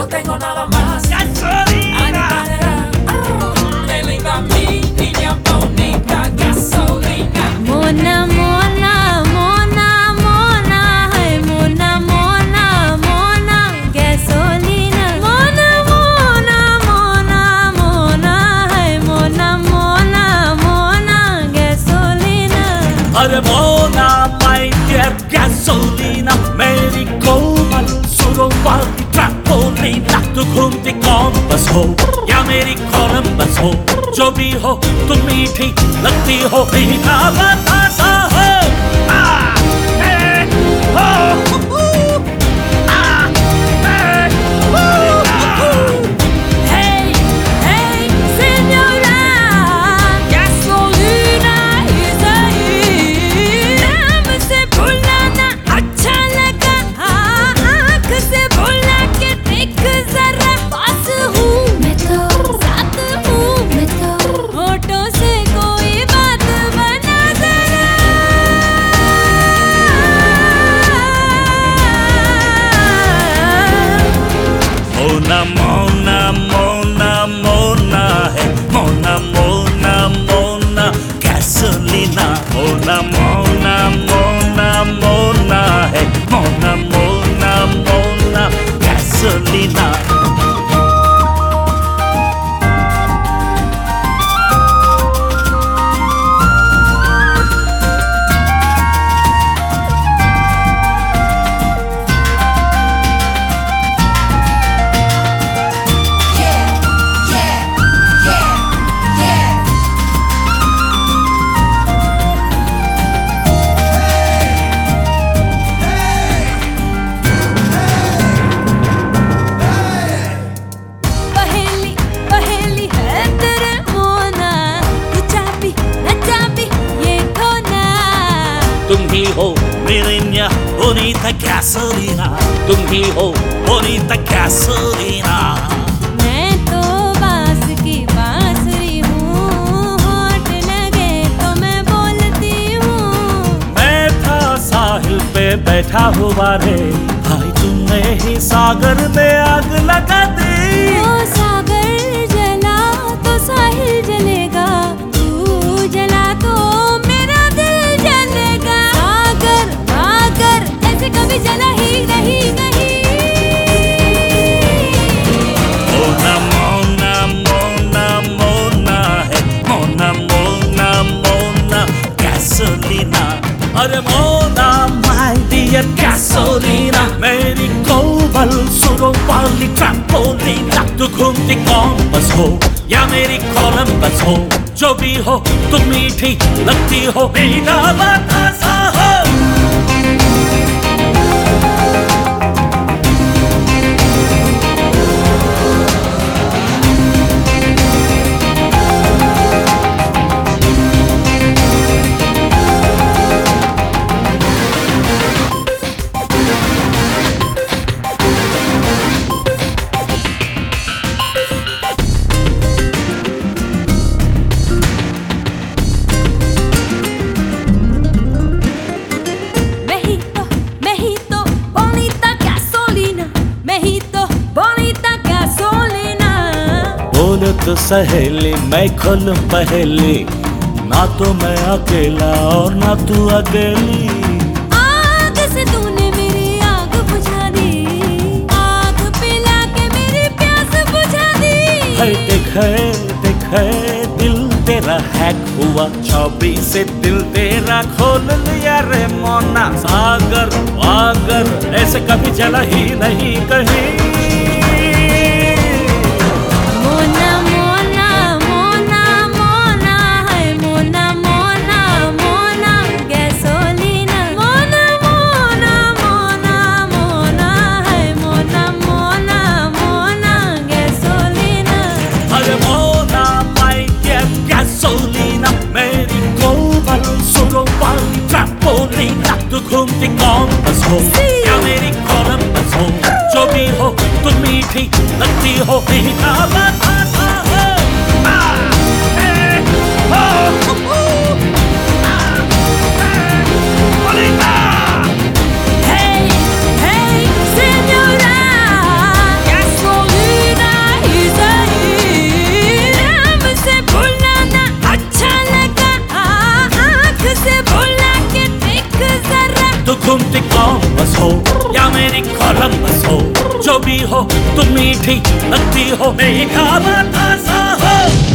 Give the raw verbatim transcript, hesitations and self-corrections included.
no tengo nada más. Gasolina. Ven linda mi niña bonita, gasolina. Mona mona mona mona hai mona mona mona gasolina. Mona mona mona mona hai mona mona mona gasolina. अरे Mona my dear gasolina, मेरी कोमल सुरों वाली ट्रैम्पोलिना। तू घूमती compass हो या मेरी Columbus हो, जो भी हो तुम मीठी लगती हो, मीठा बतासा हो। आ, ए, हो, आ, ए, हो, Hey hey señora, gasolina is a hit. नाम से बुलाना अच्छा लगा, आँख से बुला के देख जरा। पास हूँ मैं तो, साथ हूँ मैं तो, होठों से कोई बात बना जरा। मोना मोना मोना मोना है मोना मोना मोना gasolina। मोना मोना मोना मोना है मोना मोना मोना gasolina। पहेली पहेली है तेरे मोना, तू चाबी न चाबी ये खोना। तुम ही हो मेरी न्या bonita gasolina, तुम ही हो bonita gasolina। मैं तो बांस की बांसुरी हूँ, होठ लगे तो मैं बोलती हूँ। मैं था साहिल पे बैठा हुआ रे, भाई तुमने ही सागर में आग लगा दी। ओ सागर जला तो साहिल जलेगा, तू जला तो मेरा दिल जलेगा। सागर सागर ऐसे कभी जला ही नहीं नहीं। मोना मोना मोना मोना है मोना मोना मोना gasolina। अरे मोना my dear gasolina, मेरी कोमल सुरों वाली ट्रैम्पोलिना। तू घूमती कॉम्पस हो या मेरी कोलंबस हो, जो भी हो तुम मीठी लगती हो, मीठा बतासा हो। मैं ही तो मैं ही तो bonita gasolina, मैं ही तो bonita gasolina। बोलो तो सहेली मैं खोलूं पहेली, ना तो मैं अकेला और ना तू अकेली। आग से तूने मेरी आग बुझा दी, आग पिला के मेरी प्यास बुझा दी। है देखे देखे दिल तेरा हैक हुआ, चाबी से दिल तेरा खोल लिया रे मोना। सागर वागर ऐसे कभी जला ही नहीं कहीं। मोना मोना मोना मोना है मोना मोना मोना gasolina। मोना मोना मोना मोना है मोना मोना मोना gasolina। अरे मोना my dear gasolina, मेरी कोमल सुरों वाली ट्रैम्पोलिना। तू घूमती कॉम्पस हो या मेरी कोलंबस हो, जो भी हो तुम मीठी लगती हो, मीठा बतासा हो। आ, ए, हो, आ, ए, bonita। Hey hey señora, gasolina लगती हो, तुम मीठी लगती हो, मेरी खावा ताजा हो।